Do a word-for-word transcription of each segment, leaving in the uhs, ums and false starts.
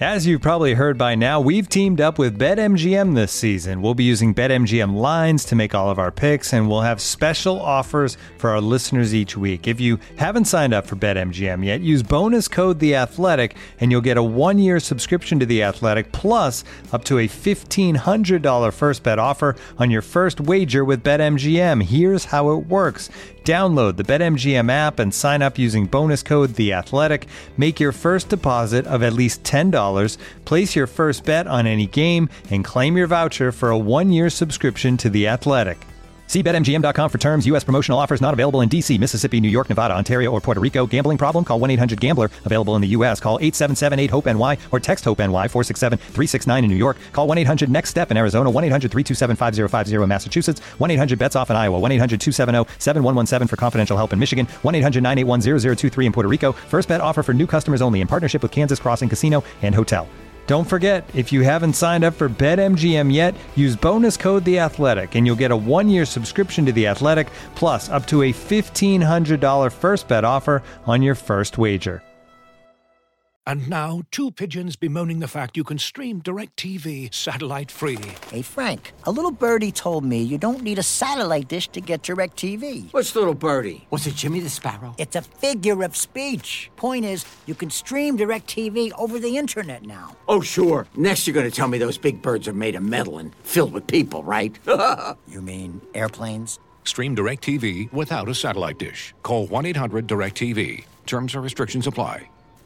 As you've probably heard by now, we've teamed up with BetMGM this season. We'll be using BetMGM lines to make all of our picks, and we'll have special offers for our listeners each week. If you haven't signed up for BetMGM yet, use bonus code The Athletic, and you'll get a one-year subscription to The Athletic, plus up to a fifteen hundred dollars first bet offer on your first wager with BetMGM. Here's how it works. Download the BetMGM app and sign up using bonus code The Athletic. Make your first deposit of at least ten dollars, place your first bet on any game, and claim your voucher for a one-year subscription to The Athletic. See Bet M G M dot com for terms. U S promotional offers not available in D C, Mississippi, New York, Nevada, Ontario, or Puerto Rico. Gambling problem? Call one eight hundred gambler. Available in the U S. Call eight seven seven eight hope N Y or text HOPE-NY four six seven three six nine in New York. Call one eight hundred next step in Arizona. one eight hundred three two seven five zero five zero in Massachusetts. one eight hundred bets off in Iowa. one eight hundred two seven zero seven one one seven for confidential help in Michigan. one eight hundred nine eight one zero zero two three in Puerto Rico. First bet offer for new customers only in partnership with Kansas Crossing Casino and Hotel. Don't forget, if you haven't signed up for BetMGM yet, use bonus code The Athletic, and you'll get a one-year subscription to The Athletic, plus up to a fifteen hundred dollars first bet offer on your first wager. And now, two pigeons bemoaning the fact you can stream DirecTV satellite-free. Hey, Frank, a little birdie told me you don't need a satellite dish to get DirecTV. What's little birdie? Was it Jimmy the Sparrow? It's a figure of speech. Point is, you can stream DirecTV over the internet now. Oh, sure. Next you're going to tell me those big birds are made of metal and filled with people, right? You mean airplanes? Stream DirecTV without a satellite dish. Call one eight hundred direct T V. Terms and restrictions apply.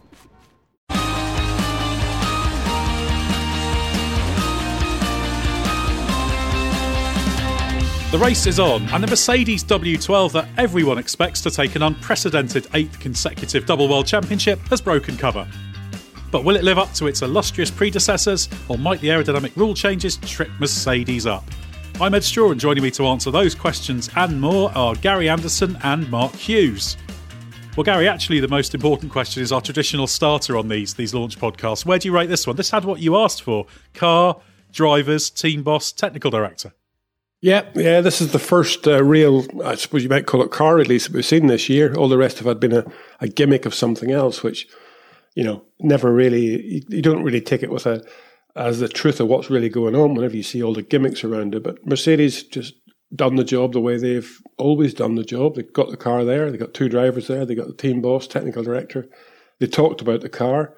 The race is on, and the Mercedes W twelve that everyone expects to take an unprecedented eighth consecutive double world championship has broken cover. But will it live up to its illustrious predecessors, or might the aerodynamic rule changes trip Mercedes up? I'm Ed Straw, and joining me to answer those questions and more are Gary Anderson and Mark Hughes. Well, Gary, actually the most important question is our traditional starter on these, these launch podcasts. Where do you rate this one? This had what you asked for: car, drivers, team boss, technical director. Yeah, yeah, this is the first uh, real, I suppose you might call it car release that we've seen this year. All the rest have had been a, a gimmick of something else, which, you know, never really, you, you don't really take it with a as the truth of what's really going on whenever you see all the gimmicks around it. But Mercedes just done the job the way they've always done the job. They've got the got the car there, they've got two drivers there, they've got the team boss, technical director. They talked about the car.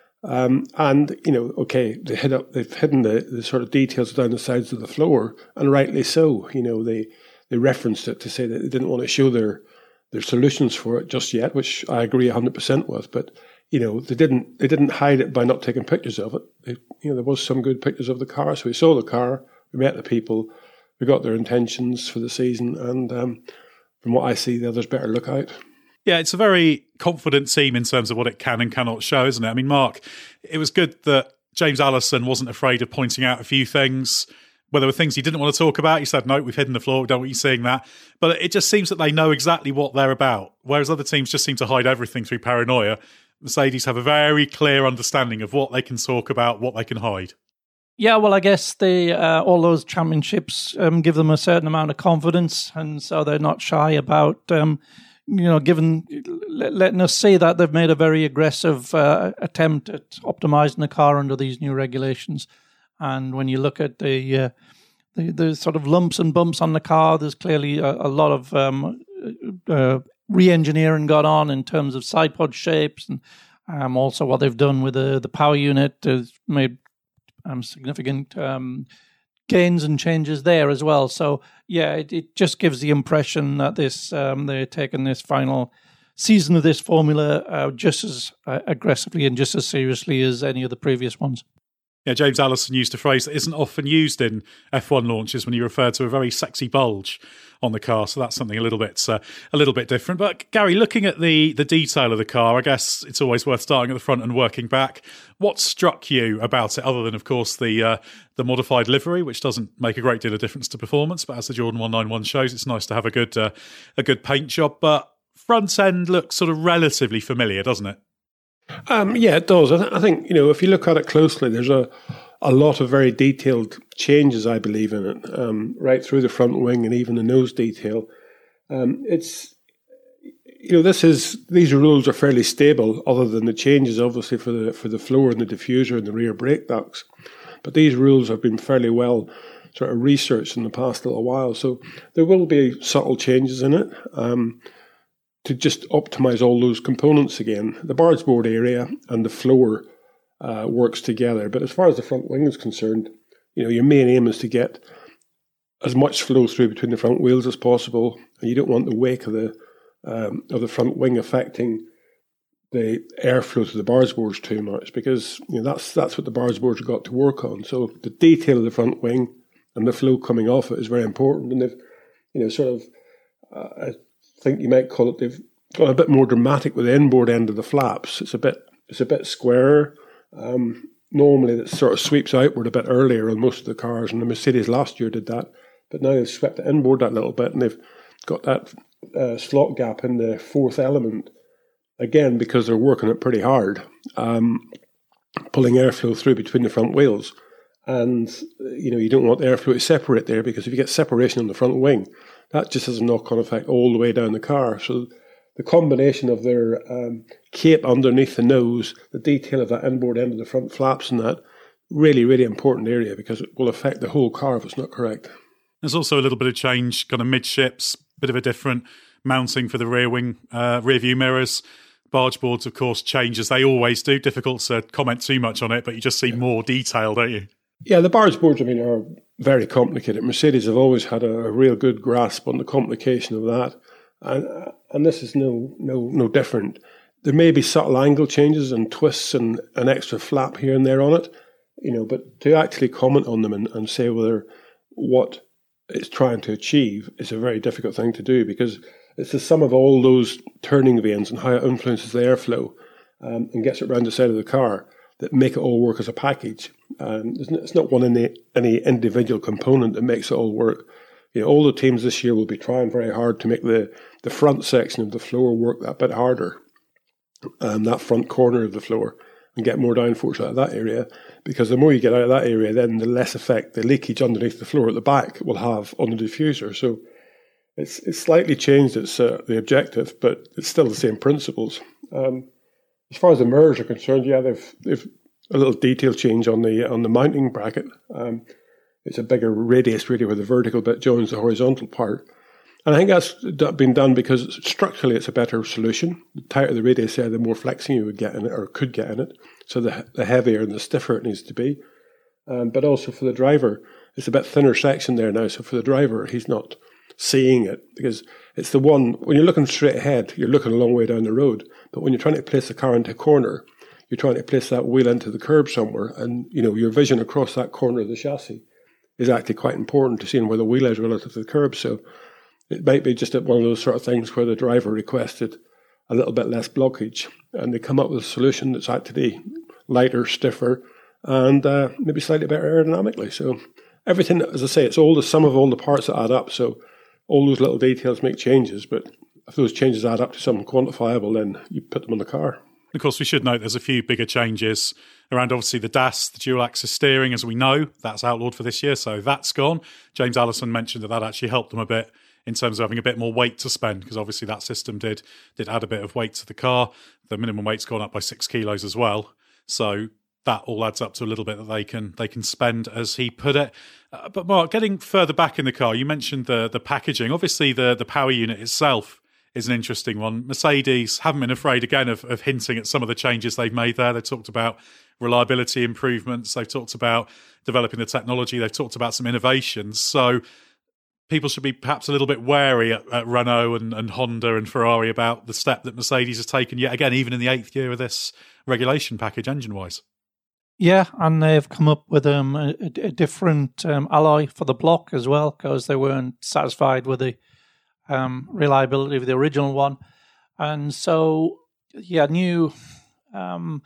Um, and, you know, okay, they hid up, they've hidden the, the sort of details down the sides of the floor, and rightly so. You know, they, they referenced it to say that they didn't want to show their their solutions for it just yet, which I agree one hundred percent with. But, you know, they didn't they didn't hide it by not taking pictures of it. They, you know, there was some good pictures of the car. So we saw the car, we met the people, we got their intentions for the season, and um, from what I see, the others better look out. Yeah, it's a very confident team in terms of what it can and cannot show, isn't it? I mean, Mark, it was good that James Allison wasn't afraid of pointing out a few things. Where there were things he didn't want to talk about, he said, no, we've hidden the floor, we don't want you seeing that. But it just seems that they know exactly what they're about, whereas other teams just seem to hide everything through paranoia. Mercedes have a very clear understanding of what they can talk about, what they can hide. Yeah, well, I guess they, uh, all those championships um, give them a certain amount of confidence, and so they're not shy about... Um, you know, given letting us see that they've made a very aggressive uh, attempt at optimizing the car under these new regulations. And when you look at the, uh, the the sort of lumps and bumps on the car, there's clearly a, a lot of um, uh, re-engineering gone on in terms of side pod shapes, and um, also what they've done with the, the power unit has made um, significant um gains and changes there as well. So, yeah, it, it just gives the impression that this um, they're taking this final season of this formula uh, just as uh, aggressively and just as seriously as any of the previous ones. Yeah, James Allison used a phrase that isn't often used in F one launches when he referred to a very sexy bulge on the car. So that's something a little bit uh, a little bit different. But Gary, looking at the the detail of the car, I guess it's always worth starting at the front and working back. What struck you about it, other than, of course, the uh, the modified livery, which doesn't make a great deal of difference to performance, but as the Jordan one ninety-one shows, it's nice to have a good uh, a good paint job. But front end looks sort of relatively familiar, doesn't it? Um, yeah, it does. I, th- I think, you know, if you look at it closely, there's a, a lot of very detailed changes, I believe, in it, um, right through the front wing and even the nose detail. Um, it's, you know, this is these rules are fairly stable, other than the changes, obviously, for the for the floor and the diffuser and the rear brake ducts. But these rules have been fairly well sort of researched in the past little while. So there will be subtle changes in it um, to just optimize all those components again. The barge board area and the floor uh, works together. But as far as the front wing is concerned, you know, your main aim is to get as much flow through between the front wheels as possible, and you don't want the wake of the um, of the front wing affecting the airflow to the barge boards too much, because you know that's that's what the barge boards have got to work on. So the detail of the front wing and the flow coming off it is very important, and they've you know sort of uh, I think you might call it they've got a bit more dramatic with the inboard end of the flaps. It's a bit it's a bit squarer. Um, normally, it sort of sweeps outward a bit earlier on most of the cars, and the Mercedes last year did that. But now they've swept it inboard that little bit, and they've got that uh, slot gap in the fourth element, again, because they're working it pretty hard, um, pulling airflow through between the front wheels. And, you know, you don't want the airflow to separate there, because if you get separation on the front wing, that just has a knock-on effect all the way down the car. So the combination of their um, cape underneath the nose, the detail of that inboard end of the front flaps and that, really, really important area, because it will affect the whole car if it's not correct. There's also a little bit of change, kind of midships, bit of a different mounting for the rear wing, uh, rear view mirrors. Barge boards, of course, change as they always do. Difficult to comment too much on it, but you just see more detail, don't you? Yeah, the barge boards, I mean, are very complicated. Mercedes have always had a, a real good grasp on the complication of that, and and this is no no no different. There may be subtle angle changes and twists and an extra flap here and there on it, you know, but to actually comment on them and, and say whether what it's trying to achieve is a very difficult thing to do, because it's the sum of all those turning vanes and how it influences the airflow um, and gets it around the side of the car that make it all work as a package. Um, it's not one any, any individual component that makes it all work. You know, all the teams this year will be trying very hard to make the, the front section of the floor work that bit harder, um, that front corner of the floor, and get more downforce out of that area, because the more you get out of that area, then the less effect the leakage underneath the floor at the back will have on the diffuser. So it's it's slightly changed its uh, the objective, but it's still the same principles. Um, as far as the mirrors are concerned, yeah, they've they've a little detail change on the on the mounting bracket. Um, it's a bigger radius really, where the vertical bit joins the horizontal part. And I think that's been done because structurally it's a better solution. The tighter the radius there, the more flexing you would get in it, or could get in it. So the, the heavier and the stiffer it needs to be. Um, but also for the driver, it's a bit thinner section there now. So for the driver, he's not seeing it, because it's the one, when you're looking straight ahead, you're looking a long way down the road. But when you're trying to place the car into a corner, you're trying to place that wheel into the curb somewhere. And, you know, your vision across that corner of the chassis is actually quite important to seeing where the wheel is relative to the curb. So it might be just one of those sort of things where the driver requested a little bit less blockage, and they come up with a solution that's actually lighter, stiffer, and uh, maybe slightly better aerodynamically. So everything, as I say, it's all the sum of all the parts that add up. So all those little details make changes, but if those changes add up to something quantifiable, then you put them on the car. Of course, we should note there's a few bigger changes around, obviously, the D A S, the dual-axis steering, as we know. That's outlawed for this year, so that's gone. James Allison mentioned that that actually helped them a bit in terms of having a bit more weight to spend, because obviously that system did did add a bit of weight to the car. The minimum weight's gone up by six kilos as well. So that all adds up to a little bit that they can they can spend, as he put it. Uh, but Mark, getting further back in the car, you mentioned the the packaging. Obviously, the, the power unit itself is an interesting one. Mercedes haven't been afraid, again, of, of hinting at some of the changes they've made there. They talked about reliability improvements. They've talked about developing the technology. They've talked about some innovations. So people should be perhaps a little bit wary at, at Renault and, and Honda and Ferrari about the step that Mercedes has taken yet again, even in the eighth year of this regulation package, engine-wise. Yeah, and they've come up with um, a, a different um, alloy for the block as well, because they weren't satisfied with the um, reliability of the original one. And so, yeah, new um,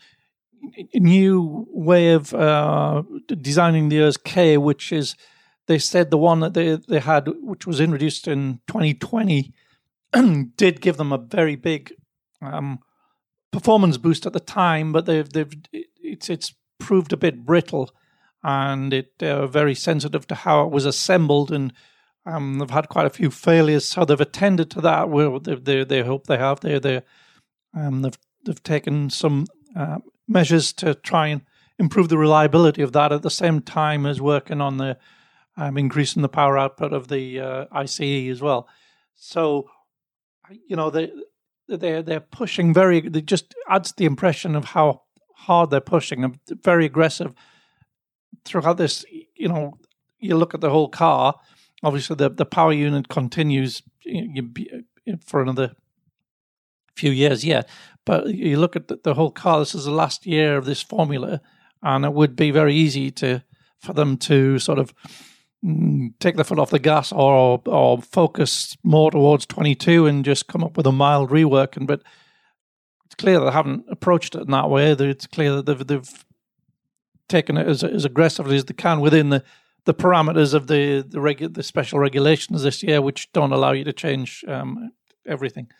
new way of uh, designing the E R S K, which is, they said the one that they, they had, which was introduced in twenty twenty, did give them a very big um, performance boost at the time, but they've they've it's it's proved a bit brittle, and it uh, very sensitive to how it was assembled, and Um, they've had quite a few failures, so they've attended to that. Well, they, they, they hope they have. They, they, um, they've they've taken some uh, measures to try and improve the reliability of that at the same time as working on the um, increasing the power output of the uh, I C E as well. So, you know, they they they're pushing very. It just adds the impression of how hard they're pushing. And very aggressive throughout this. You know, you look at the whole car. Obviously, the, the power unit continues for another few years yet. But you look at the, the whole car, this is the last year of this formula, and it would be very easy to for them to sort of mm, take the foot off the gas or or focus more towards twenty-two and just come up with a mild rework. And But it's clear they haven't approached it in that way. It's clear that they've, they've taken it as, as aggressively as they can within the the parameters of the the, regu- the special regulations this year, which don't allow you to change um, everything.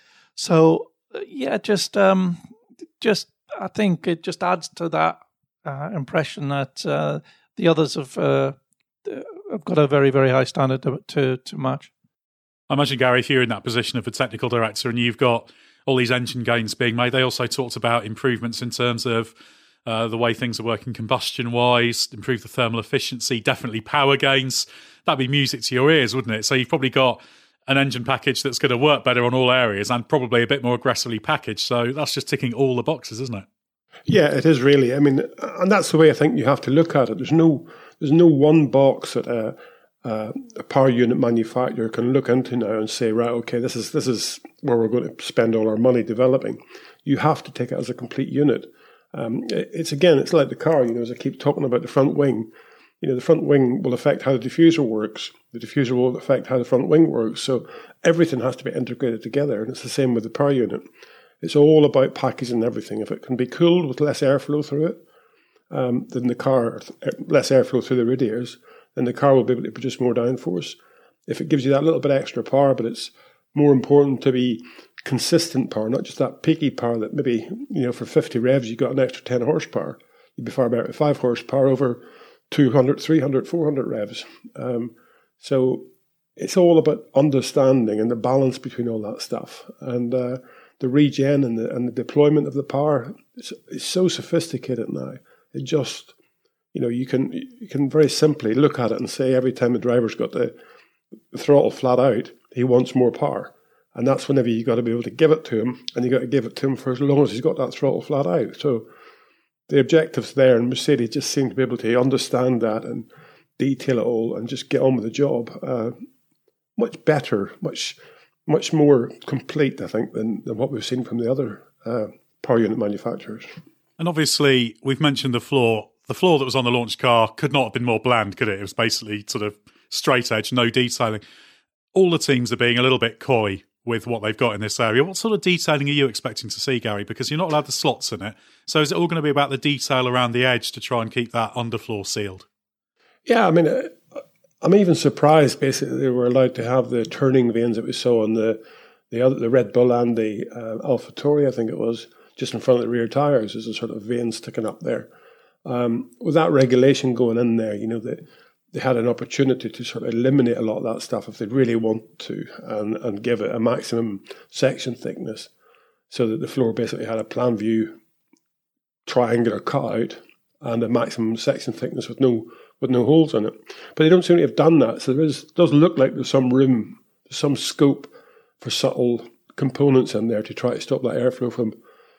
So uh, yeah, just um, just I think it just adds to that uh, impression that uh, the others have uh, have got a very very high standard to, to to match. I imagine, Gary, if you're in that position of a technical director and you've got all these engine gains being made, they also talked about improvements in terms of Uh, the way things are working combustion-wise, improve the thermal efficiency, definitely power gains. That'd be music to your ears, wouldn't it? So you've probably got an engine package that's going to work better on all areas and probably a bit more aggressively packaged. So that's just ticking all the boxes, isn't it? Yeah, it is really. I mean, and that's the way I think you have to look at it. There's no, there's no one box that a, a, a power unit manufacturer can look into now and say, right, okay, this is this is where we're going to spend all our money developing. You have to take it as a complete unit. Um, it's again, it's like the car, you know, as I keep talking about the front wing, you know, the front wing will affect how the diffuser works. The diffuser will affect how the front wing works. So everything has to be integrated together. And it's the same with the power unit. It's all about packaging everything. If it can be cooled with less airflow through it, um, than the car, less airflow through the radiators, then the car will be able to produce more downforce. If it gives you that little bit extra power, but it's more important to be consistent power, not just that peaky power that maybe, you know, for fifty revs you got an extra ten horsepower. You'd be far better at five horsepower over two hundred, three hundred, four hundred revs. Um, so it's all about understanding and the balance between all that stuff. And uh, the regen and the, and the deployment of the power is, is so sophisticated now. It just, you know, you can you can very simply look at it and say every time the driver's got the, the throttle flat out, he wants more power. And that's whenever you got to be able to give it to him, and you got to give it to him for as long as he's got that throttle flat out. So the objective's there, and Mercedes just seem to be able to understand that and detail it all and just get on with the job. Uh, much better, much much more complete, I think, than, than what we've seen from the other uh, power unit manufacturers. And obviously, we've mentioned the floor. The floor that was on the launch car could not have been more bland, could it? It was basically sort of straight edge, no detailing. All the teams are being a little bit coy with what they've got in this area. What sort of detailing are you expecting to see, Gary? Because you're not allowed the slots in it. So is it all going to be about the detail around the edge to try and keep that underfloor sealed? Yeah, I mean, uh, I'm even surprised, basically, they were allowed to have the turning vanes that we saw on the the, other, the Red Bull and the uh, AlphaTauri, I think it was, just in front of the rear tyres. There's a sort of vane sticking up there. Um, with that regulation going in there, you know, that they had an opportunity to sort of eliminate a lot of that stuff if they really want to, and, and give it a maximum section thickness so that the floor basically had a plan view triangular cutout and a maximum section thickness with no with no holes in it. But they don't seem to have done that. So there is does look like there's some room, some scope for subtle components in there to try to stop that airflow from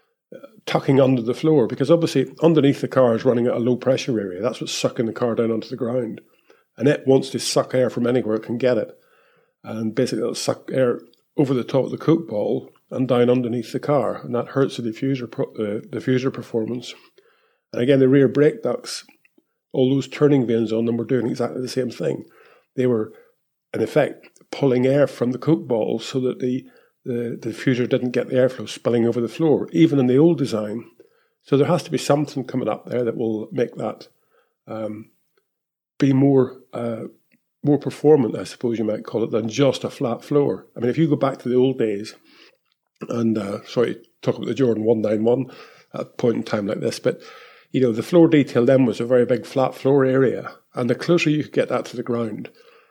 tucking under the floor, because obviously underneath the car is running at a low pressure area. That's what's sucking the car down onto the ground. And it wants to suck air from anywhere it can get it. And basically it'll suck air over the top of the coke ball and down underneath the car. And that hurts the diffuser, pro- uh, diffuser performance. And again, the rear brake ducts, all those turning vanes on them were doing exactly the same thing. They were, in effect, pulling air from the coke ball so that the, the, the diffuser didn't get the airflow spilling over the floor, even in the old design. So there has to be something coming up there that will make that um, be more uh, more performant, I suppose you might call it, than just a flat floor. I mean, if you go back to the old days, and uh, sorry, talk about the Jordan one ninety-one at a point in time like this, but you know, the floor detail then was a very big flat floor area, and the closer you could get that to the ground,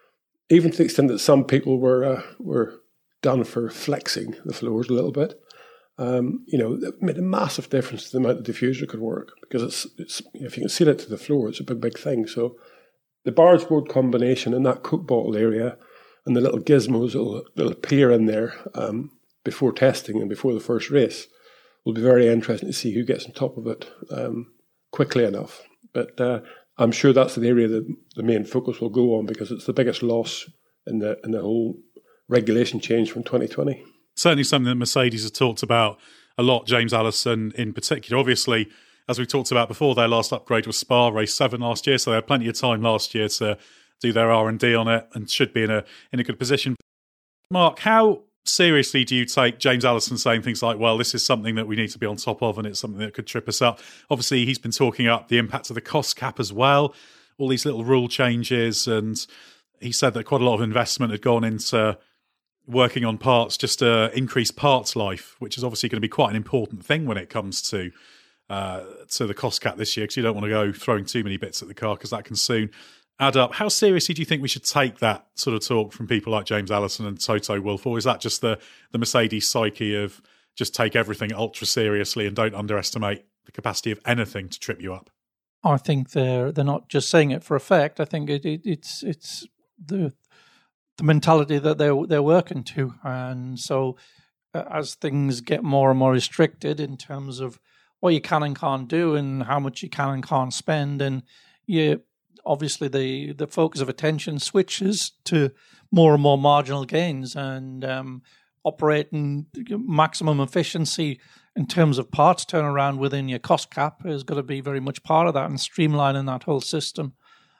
even to the extent that some people were uh, were done for flexing the floors a little bit. Um, you know, it made a massive difference to the amount the diffuser could work, because it's, it's if you can seal it to the floor, it's a big, big thing. So the barge board combination in that Coke bottle area and the little gizmos that'll, that'll appear in there um, before testing and before the first race will be very interesting to see who gets on top of it um, quickly enough. But uh, I'm sure that's the area that the main focus will go on, because it's the biggest loss in the in the whole regulation change from twenty twenty. Certainly something that Mercedes has talked about a lot, James Allison in particular. Obviously, as we talked about before, their last upgrade was Spa, race seven last year, so they had plenty of time last year to do their R and D on it and should be in a in a good position. Mark, how seriously do you take James Allison saying things like, well, this is something that we need to be on top of and it's something that could trip us up? Obviously, he's been talking up the impact of the cost cap as well, all these little rule changes, and he said that quite a lot of investment had gone into working on parts just to increase parts life, which is obviously going to be quite an important thing when it comes to uh, to the cost cap this year, because you don't want to go throwing too many bits at the car, because that can soon add up. How seriously do you think we should take that sort of talk from people like James Allison and Toto Wolff, or is that just the, the Mercedes psyche of just take everything ultra seriously and don't underestimate the capacity of anything to trip you up? I think they're they're not just saying it for effect. I think it, it, it's it's the the mentality that they're they're working to, and so uh, as things get more and more restricted in terms of what you can and can't do and how much you can and can't spend, and you obviously the the focus of attention switches to more and more marginal gains, and um, operating maximum efficiency in terms of parts turnaround within your cost cap is going to be very much part of that, and streamlining that whole system.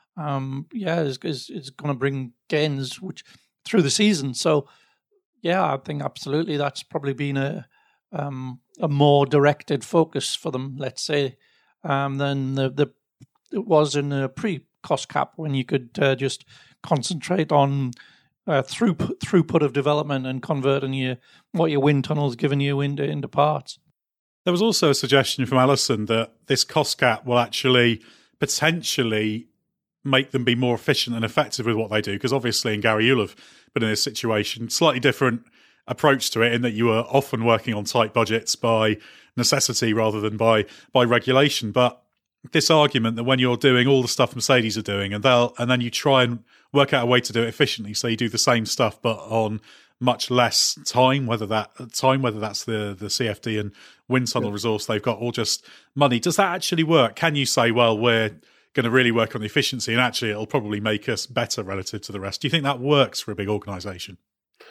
Um, yeah, is is, is going to bring gains which through the season. So, yeah, I think absolutely that's probably been a um, a more directed focus for them, let's say, um, than the, the it was in a pre-cost cap, when you could uh, just concentrate on uh, throughput throughput of development and converting your what your wind tunnel's giving you into into parts. There was also a suggestion from Allison that this cost cap will actually potentially make them be more efficient and effective with what they do, because obviously, and Gary, you'll have been in this situation, slightly different approach to it, in that you are often working on tight budgets by necessity rather than by by regulation. But this argument that when you're doing all the stuff Mercedes are doing, and they'll and then you try and work out a way to do it efficiently, so you do the same stuff but on much less time, whether that time whether that's the the C F D and wind tunnel yeah. resource they've got, or just money. Does that actually work? Can you say, well, we're going to really work on the efficiency, and actually it'll probably make us better relative to the rest? Do you think that works for a big organisation?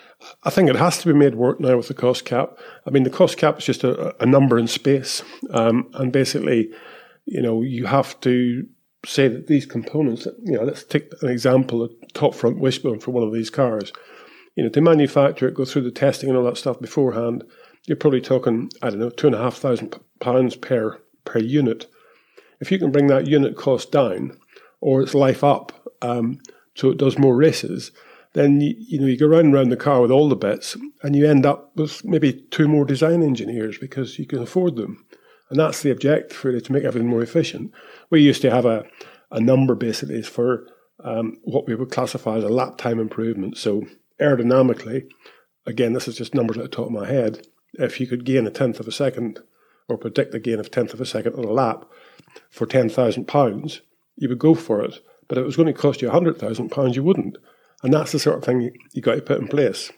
I think it has to be made work now with the cost cap. I mean, the cost cap is just a, a number in space, um, and basically, you know, you have to say that these components, you know, let's take an example, a top front wishbone for one of these cars. You know, to manufacture it, go through the testing and all that stuff beforehand, you're probably talking, I don't know, two and a half thousand pounds per per unit. If you can bring that unit cost down, or its life up, um, so it does more races, then you, you know you go round and round the car with all the bits, and you end up with maybe two more design engineers because you can afford them. And that's the objective, really, to make everything more efficient. We used to have a, a number basically for um, what we would classify as a lap time improvement. So aerodynamically, again, this is just numbers at the top of my head, if you could gain a tenth of a second, or predict a gain of a tenth of a second on a lap for ten thousand pounds, you would go for it. But if it was going to cost you one hundred thousand pounds, you wouldn't. And that's the sort of thing you, you got to put in place.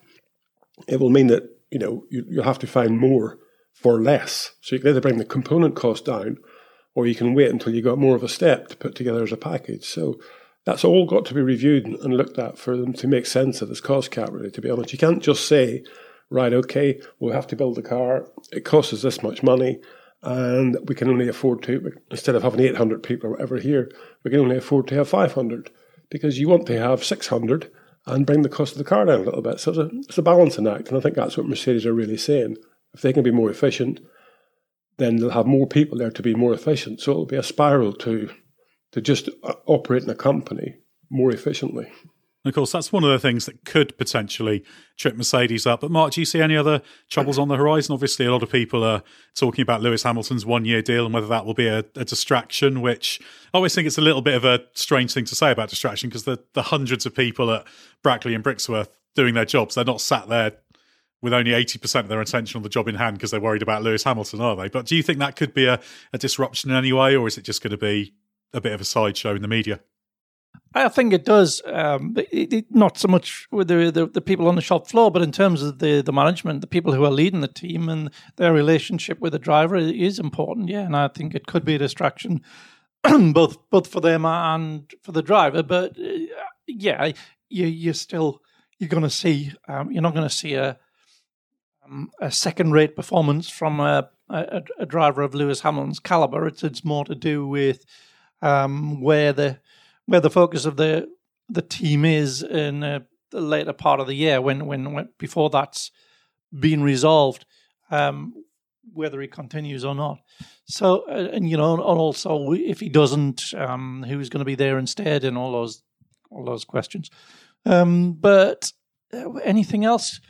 It will mean that, you know, you, you'll have to find more for less. So you can either bring the component cost down, or you can wait until you got more of a step to put together as a package. So that's all got to be reviewed and looked at for them to make sense of this cost cap, really, to be honest. You can't just say, right, okay, we'll have to build the car, it costs us this much money, and we can only afford to, instead of having eight hundred people or whatever here, we can only afford to have five hundred, because you want to have six hundred and bring the cost of the car down a little bit. So it's a, it's a balancing act, and I think that's what Mercedes are really saying. If they can be more efficient, then they'll have more people there to be more efficient. So it'll be a spiral to to just operate in a company more efficiently. of course, that's one of the things that could potentially trip Mercedes up. But Mark, do you see any other troubles on the horizon? Obviously, a lot of people are talking about Lewis Hamilton's one-year deal and whether that will be a, a distraction, which I always think it's a little bit of a strange thing to say about distraction, because the, the hundreds of people at Brackley and Brixworth doing their jobs, they're not sat there with only eighty percent of their attention on the job in hand because they're worried about Lewis Hamilton, are they? But do you think that could be a, a disruption in any way, or is it just going to be a bit of a sideshow in the media? I think it does. Um, it, it, not so much with the, the the people on the shop floor, but in terms of the, the management, the people who are leading the team and their relationship with the driver is important. Yeah, and I think it could be a distraction, both both for them and for the driver. But uh, yeah, you you're still you're going to see. Um, you're not going to see a um, a second rate performance from a, a a driver of Lewis Hamilton's caliber. It's it's more to do with um, where the where the focus of the the team is in uh, the later part of the year, when when, when before that's been resolved, um, whether he continues or not. So, uh, and you know, and also if he doesn't, um, who's going to be there instead, and all those all those questions. Um, but uh, anything else?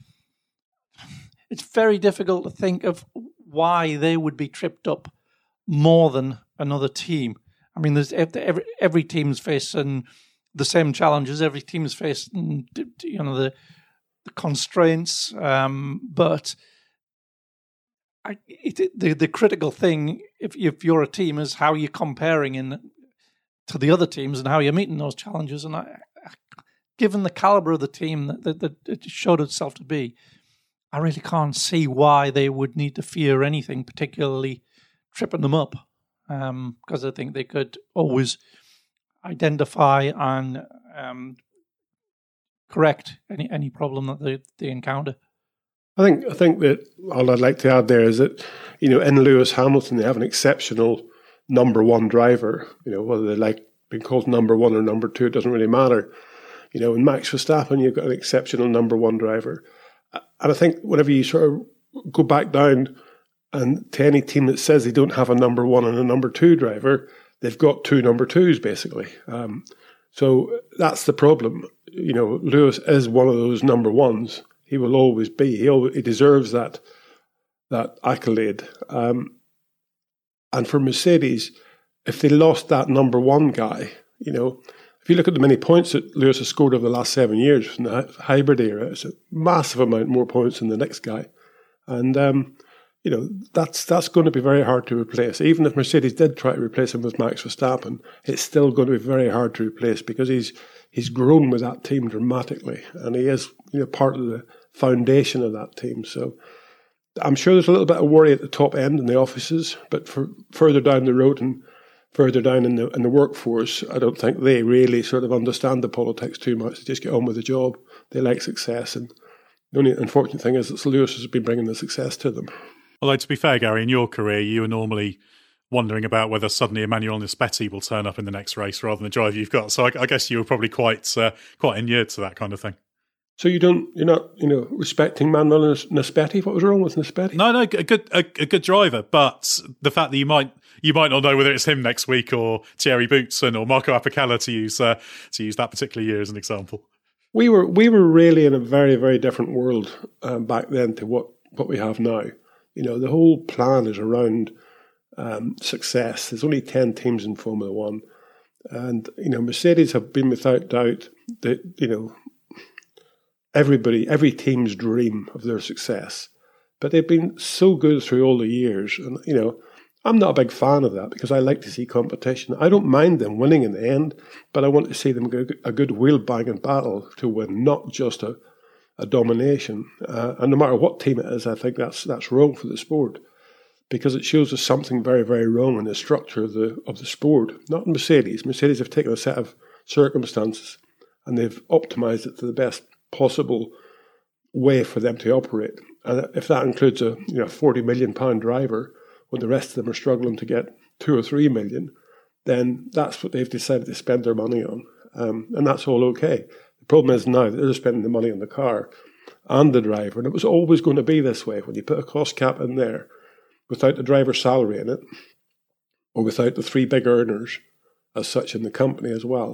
It's very difficult to think of why they would be tripped up more than another team. I mean, there's every every team's facing the same challenges. Every team's facing, you know, the, the constraints. Um, but I, it, the the critical thing, if if you're a team, is how you're comparing in to the other teams and how you're meeting those challenges. And I, given the caliber of the team that, that, that it showed itself to be, I really can't see why they would need to fear anything, particularly tripping them up. Um, because I think they could always identify and um, correct any any problem that they, they encounter. I think I think that all I'd like to add there is that, you know, in Lewis Hamilton they have an exceptional number one driver. You know, whether they like being called number one or number two, it doesn't really matter. You know, in Max Verstappen you've got an exceptional number one driver, and I think whenever you sort of go back down. And to any team that says they don't have a number one and a number two driver, they've got two number twos, basically. Um, so that's the problem. You know, Lewis is one of those number ones. He will always be. He, always, he deserves that that accolade. Um, and for Mercedes, if they lost that number one guy, you know, if you look at the many points that Lewis has scored over the last seven years from the hybrid era, it's a massive amount more points than the next guy. And um You know, that's that's going to be very hard to replace. Even if Mercedes did try to replace him with Max Verstappen, it's still going to be very hard to replace because he's he's grown with that team dramatically, and he is, you know, part of the foundation of that team. So I'm sure there's a little bit of worry at the top end in the offices, but for further down the road and further down in the in the workforce, I don't think they really sort of understand the politics too much. They just get on with the job. They like success, and the only unfortunate thing is that Lewis has been bringing the success to them. Although, to be fair, Gary, in your career, you were normally wondering about whether suddenly Emmanuel Nispetti will turn up in the next race rather than the driver you've got. So I, I guess you were probably quite uh, quite inured to that kind of thing. So you don't, you're not, you know, respecting Manuel Nispetti? What was wrong with Nispetti? No, no, a good, a, a good driver. But the fact that you might, you might not know whether it's him next week or Thierry Boutsen or Marco Apicella to use uh, to use that particular year as an example. We were we were really in a very very different world um, back then to what, what we have now. You know, the whole plan is around um, success. There's only ten teams in Formula One. And, you know, Mercedes have been without doubt that, you know, everybody, every team's dream of their success. But they've been so good through all the years. And, you know, I'm not a big fan of that because I like to see competition. I don't mind them winning in the end, but I want to see them get a good wheel-banging battle to win, not just a a domination. Uh, and no matter what team it is, I think that's that's wrong for the sport because it shows us something very, very wrong in the structure of the of the sport. Not in Mercedes. Mercedes have taken a set of circumstances and they've optimized it to the best possible way for them to operate. And if that includes a you know forty million pound driver when the rest of them are struggling to get two or three million, then that's what they've decided to spend their money on. Um, and that's all okay. The problem is now that they're spending the money on the car and the driver, and it was always going to be this way. When you put a cost cap in there, without the driver's salary in it, or without the three big earners as such in the company as well,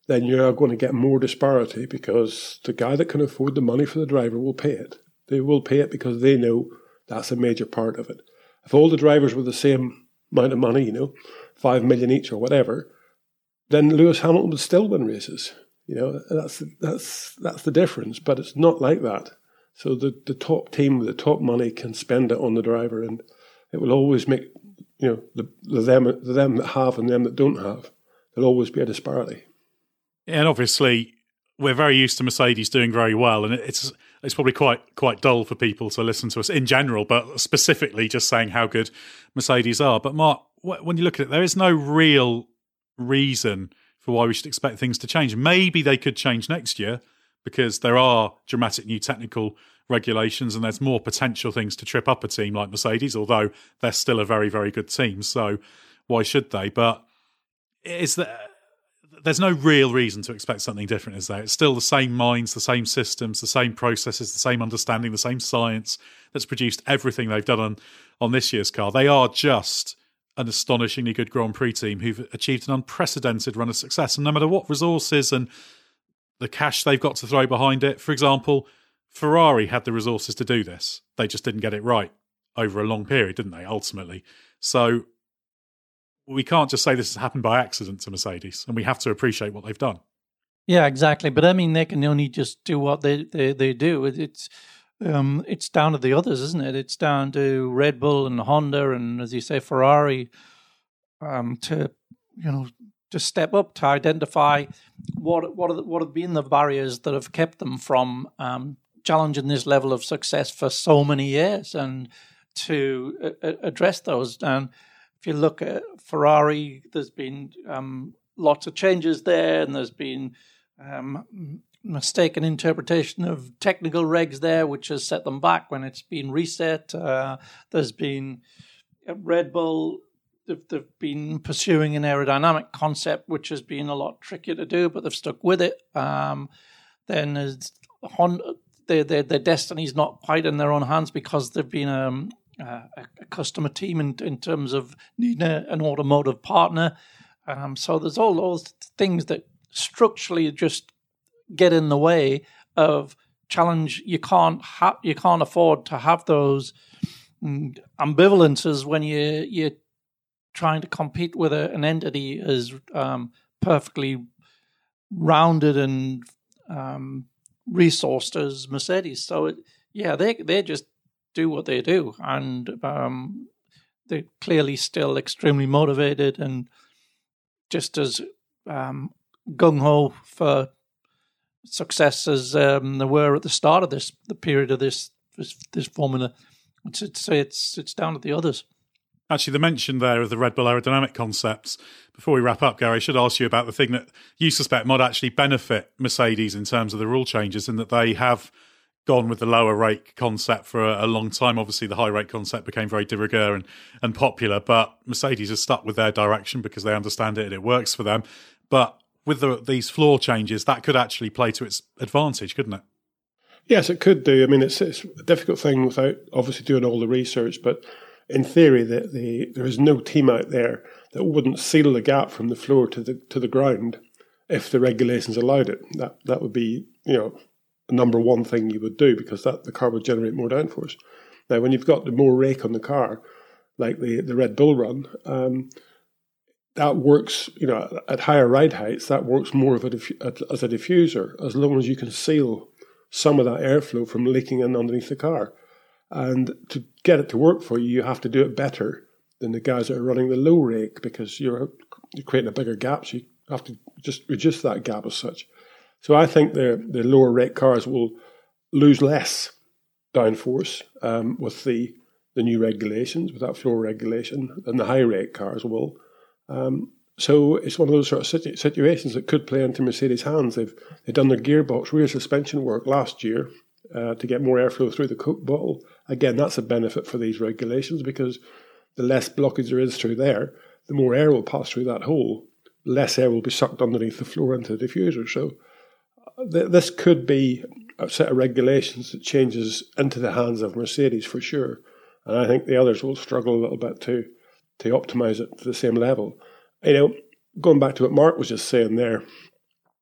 then you're going to get more disparity because the guy that can afford the money for the driver will pay it. They will pay it because they know that's a major part of it. If all the drivers were the same amount of money, you know, five million each or whatever, then Lewis Hamilton would still win races. You know, that's that's that's the difference. But it's not like that. So the, the top team with the top money can spend it on the driver, and it will always make, you know, the, the them the them that have and them that don't have. There'll always be a disparity. And obviously, we're very used to Mercedes doing very well, and it's it's probably quite quite dull for people to listen to us in general, but specifically just saying how good Mercedes are. But Mark, when you look at it, there is no real reason for why we should expect things to change. Maybe they could change next year because there are dramatic new technical regulations and there's more potential things to trip up a team like Mercedes, although they're still a very, very good team. So why should they? But is there... There's no real reason to expect something different, is there? It's still the same minds, the same systems, the same processes, the same understanding, the same science that's produced everything they've done on, on this year's car. They are just an astonishingly good Grand Prix team who've achieved an unprecedented run of success. And no matter what resources and the cash they've got to throw behind it, for example, Ferrari had the resources to do this. They just didn't get it right over a long period, didn't they, ultimately? So we can't just say this has happened by accident to Mercedes, and we have to appreciate what they've done. Yeah, exactly. But I mean, they can only just do what they, they, they do. It, it's um, it's down to the others, isn't it? It's down to Red Bull and Honda and, as you say, Ferrari um, to, you know, to step up, to identify what what are the, what have been the barriers that have kept them from um, challenging this level of success for so many years, and to uh, address those. And if you look at Ferrari, there's been um, lots of changes there, and there's been um, mistaken interpretation of technical regs there, which has set them back when it's been reset. Uh, there's been Red Bull, they've, they've been pursuing an aerodynamic concept, which has been a lot trickier to do, but they've stuck with it. Um, then there's Honda, their, their, their destiny's not quite in their own hands because they've been um, Uh, a, a customer team in, in terms of needing a, an automotive partner. Um, so there's all those things that structurally just get in the way of challenge. You can't ha- you can't afford to have those mm, ambivalences when you you're trying to compete with a, an entity as um, perfectly rounded and um, resourced as Mercedes. So it, yeah, they they just do what they do, and um, they're clearly still extremely motivated and just as um, gung-ho for success as um, they were at the start of this, the period of this this, this formula. It's, it's it's it's down to the others. Actually, the mention there of the Red Bull aerodynamic concepts. Before we wrap up, Gary, I should ask you about the thing that you suspect might actually benefit Mercedes in terms of the rule changes, in that they have gone with the lower rake concept for a, a long time. Obviously, the high rake concept became very de rigueur and, and popular, but Mercedes has stuck with their direction because they understand it and it works for them. But with the, these floor changes, that could actually play to its advantage, couldn't it? Yes, it could do. I mean, it's, it's a difficult thing without obviously doing all the research, but in theory, the, the, there is no team out there that wouldn't seal the gap from the floor to the to the ground if the regulations allowed it. That that would be, you know, the number one thing you would do, because that the car would generate more downforce. Now, when you've got the more rake on the car, like the, the Red Bull run, um, that works, you know, at higher ride heights, that works more of a diffu- as a diffuser, as long as you can seal some of that airflow from leaking in underneath the car. And to get it to work for you, you have to do it better than the guys that are running the low rake, because you're, you're creating a bigger gap, so you have to just reduce that gap as such. So I think the the lower rake cars will lose less downforce um, with the, the new regulations, with that floor regulation, than the high rake cars will. Um, so it's one of those sort of situ- situations that could play into Mercedes' hands. They've they've done their gearbox rear suspension work last year uh, to get more airflow through the Coke bottle. Again, that's a benefit for these regulations, because the less blockage there is through there, the more air will pass through that hole. Less air will be sucked underneath the floor into the diffuser. So th- this could be a set of regulations that changes into the hands of Mercedes for sure. And I think the others will struggle a little bit to to optimise it to the same level. You know, going back to what Mark was just saying there,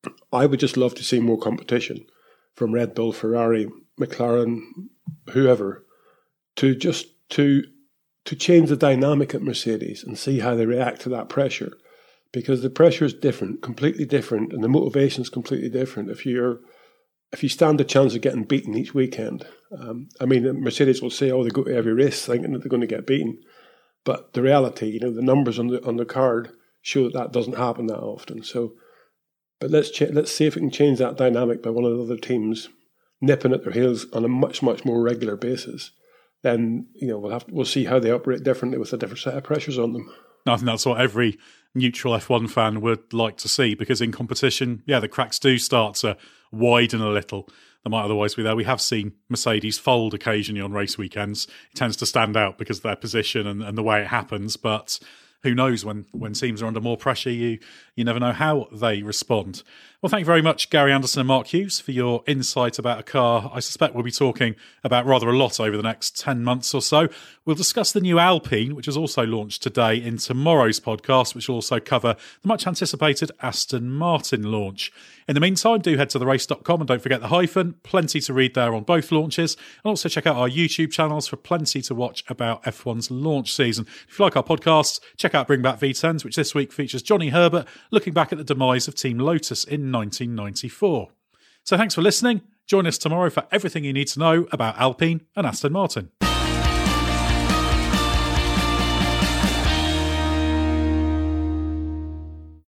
I would just love to see more competition from Red Bull, Ferrari, McLaren, whoever, to just to to change the dynamic at Mercedes and see how they react to that pressure. Because the pressure is different, completely different, and the motivation is completely different if you're if you stand a chance of getting beaten each weekend. Um, I mean, Mercedes will say, oh, they go to every race thinking that they're going to get beaten. But the reality, you know, the numbers on the on the card show that that doesn't happen that often. So, but let's ch- let's see if we can change that dynamic by one of the other teams nipping at their heels on a much, much more regular basis. Then, you know, we'll have to, we'll see how they operate differently with a different set of pressures on them. I think that's what every neutral F one fan would like to see, because in competition, yeah, the cracks do start to widen a little. They might otherwise be there. We have seen Mercedes fold occasionally on race weekends. It tends to stand out because of their position and, and the way it happens, but who knows, when, when teams are under more pressure, you you never know how they respond. Well, thank you very much, Gary Anderson and Mark Hughes, for your insight about a car I suspect we'll be talking about rather a lot over the next ten months or so. We'll discuss the new Alpine, which was also launched today, in tomorrow's podcast, which will also cover the much-anticipated Aston Martin launch. In the meantime, do head to the race dot com and don't forget the hyphen. Plenty to read there on both launches. And also check out our YouTube channels for plenty to watch about F one's launch season. If you like our podcasts, check out Bring Back V tens, which this week features Johnny Herbert looking back at the demise of Team Lotus in nineteen ninety-four. So thanks for listening. Join us tomorrow for everything you need to know about Alpine and Aston Martin.